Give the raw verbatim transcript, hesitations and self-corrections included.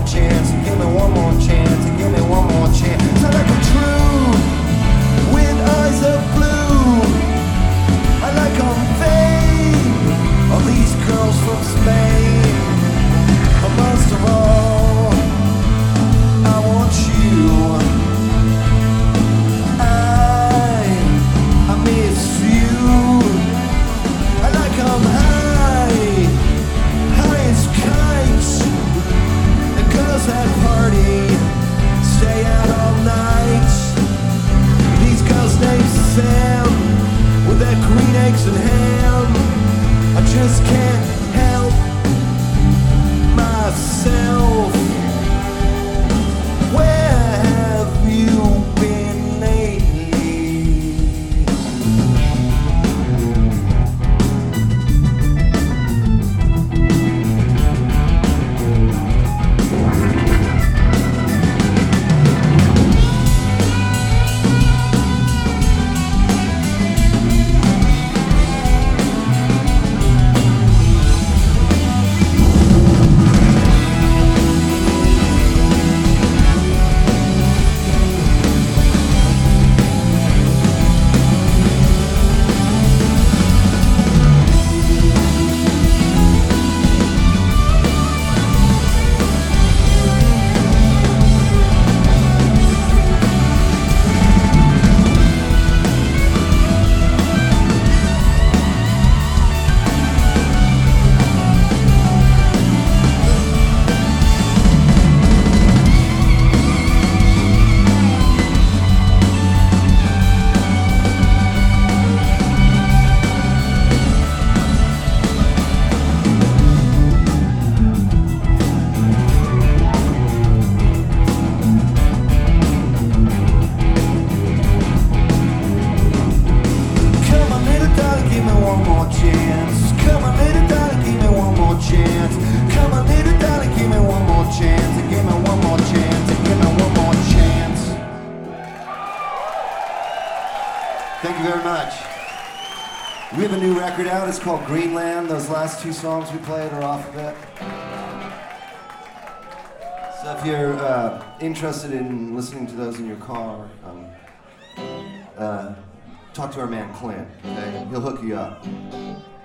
chance, give me one more chance, give me one more chance. So like I'm true, with eyes of blue. I like I'm fake, all these girls from Spain. But most of all, I want you. I, I miss you. I like I'm high, high as kites. The girls at party stay out all night. These girls named Sam with their green eggs and ham. I just can't help myself. Where have you been lately? Out. It's called Greenland. Those last two songs we played are off of it. So if you're uh, interested in listening to those in your car, um, uh, talk to our man Clint. Okay, he'll hook you up.